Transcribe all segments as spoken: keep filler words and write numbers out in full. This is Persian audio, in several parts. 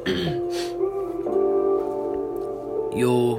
یو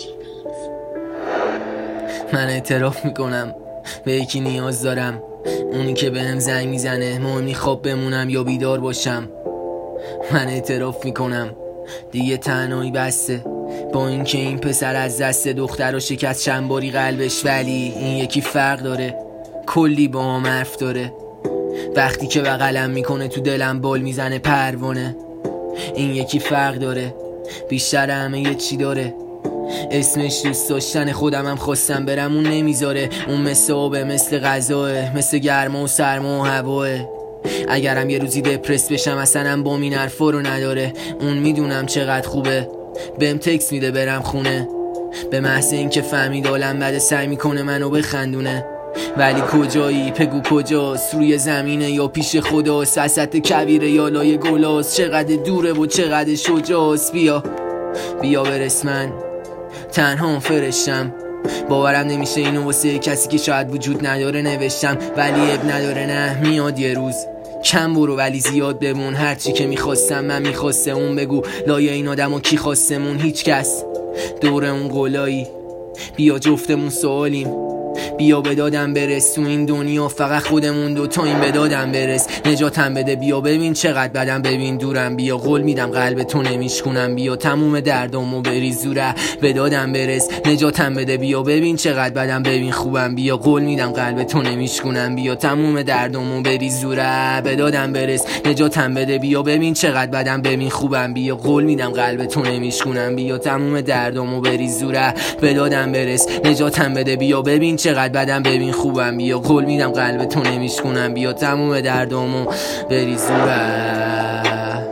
من اعتراف میکنم به یکی نیاز دارم، اونی که بهم زنگ میزنه مهمی خواب بمونم یا بیدار باشم. من اعتراف میکنم دیگه تنهایی بسته، با اینکه این پسر از دست دختر رو شکست چند باری قلبش، ولی این یکی فرق داره، کلی با هم حرف داره. وقتی که بغلم میکنه تو دلم بال میزنه پروانه. این یکی فرق داره، بیشتر همه یه چی داره، اسمش دوست داشتن. خودم هم خواستم برم اون نمیذاره. اون مثل آبه، مثل غذاه، مثل گرما و سرما و هواه. اگرم یه روزی دپرس بشم اصلا با این حرفا رو نداره. اون میدونم چقدر خوبه، بهم تکس میده برم خونه، به محض این که فهمید عالم بده سعی میکنه منو بخندونه. ولی کجایی؟ بگو کجاست؟ روی زمینه یا پیش خداست؟ وسط کویره یا لای گلاست؟ چقدر دوره و چقدر شجاست؟ بیا بیا برس، من تنها فرشتم. باورم نمیشه اینو واسه کسی که شاید وجود نداره نوشتم، ولی اب نداره، نه میاد یه روز. کم برو ولی زیاد بمون، هرچی که میخواستم من میخواسته اون. بگو لایه این آدم و کی خواستمون؟ هیچ کس. دور اون گلایی بیا جفتمون سوالیم، بیا به دادم برس. تو این دنیا فقط خودمون دوتا، این به دادم برس. نجاتم بده، بیا ببین چقدر بدم، ببین دورم. بیا قول میدم قلب تو نمیشکنم، بیا تموم دردامو بریز دوره، به دادم برس. نجاتم بده، بیا ببین چقدر بدم، ببین خوبم. بیا قول میدم قلب تو نمیشکنم، بیا تموم دردامو بریز دوره، به دادم برس. نجاتم بده، بیا ببین چقدر بدم، ببین خوبم. بیا قول میدم قلب تو نمیشکنم، بیا تموم دردامو بریز دوره، به دادم برس. نجاتم بده، بیا ببین چقدر بدم، ببین خوبم. بیا قول میدم قلب تو نمیشکنم، بیا تموم دردامو بریز دوره،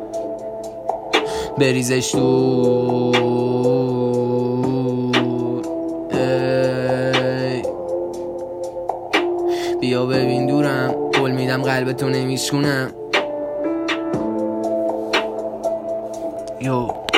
بریزش دور. بیا ببین دورم، قول میدم قلب تو نمیشکنم. یو